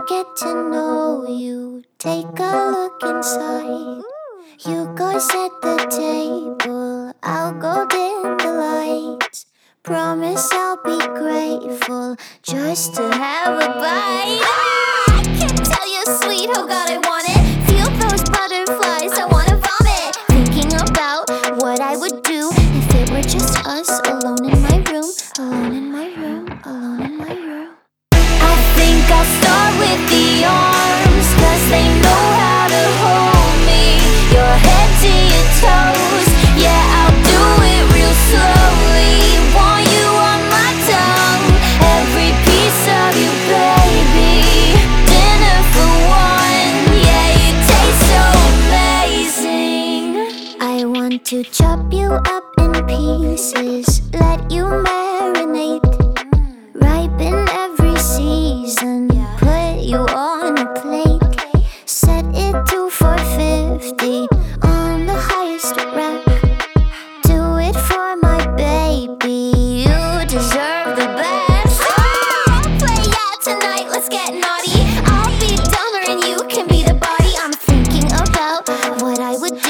get to know you, take a look inside. You go set the table, I'll go dim the lights. Promise I'll be grateful just to have a bite. I can't tell you, sweet, oh God, I want it. Feel those butterflies, I wanna vomit. Thinking about what I would do if it were just us, alone in my room, alone in my room, alone in my room. I think I'll start with the arms, 'cause they know how to hold me. Your head to your toes, yeah, I'll do it real slowly. Want you on my tongue, every piece of you, baby. Dinner for one, yeah, you taste so amazing. I want to chop you up in pieces, let you marinate, ripen every season, put you on a plate. Set it to 450 on the highest rack. Do it for my baby, you deserve the best. I'll play yeah tonight, let's get naughty. I'll be dumber and you can be the body. I'm thinking about what I would